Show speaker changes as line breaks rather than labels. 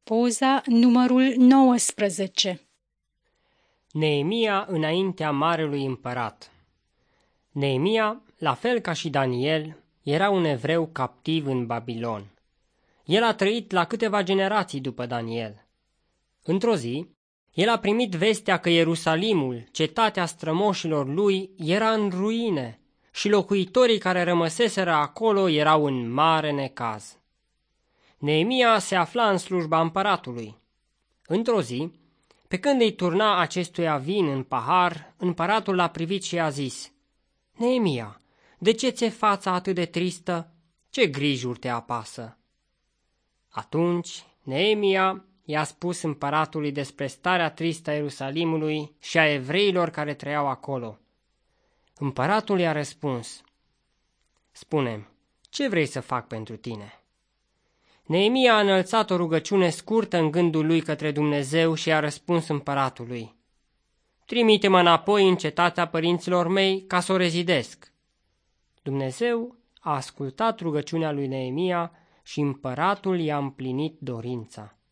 Poza numărul 19.
Neemia înaintea marelui împărat. Neemia, la fel ca și Daniel, era un evreu captiv în Babilon. El a trăit la câteva generații după Daniel. Într-o zi, el a primit vestea că Ierusalimul, cetatea strămoșilor lui, era în ruine și locuitorii care rămăseseră acolo erau în mare necaz. Neemia se afla în slujba împăratului. Într-o zi, pe când îi turna acestuia vin în pahar, împăratul l-a privit și a zis: „Neemia, de ce ți-e fața atât de tristă? Ce grijuri te apasă?” Atunci Neemia i-a spus împăratului despre starea tristă a Ierusalimului și a evreilor care trăiau acolo. Împăratul i-a răspuns: „Spune-mi, ce vrei să fac pentru tine?” Neemia a înălțat o rugăciune scurtă în gândul lui către Dumnezeu și a răspuns împăratului: „Trimite-mă înapoi în cetatea părinților mei ca să o rezidesc.” Dumnezeu a ascultat rugăciunea lui Neemia și împăratul i-a împlinit dorința.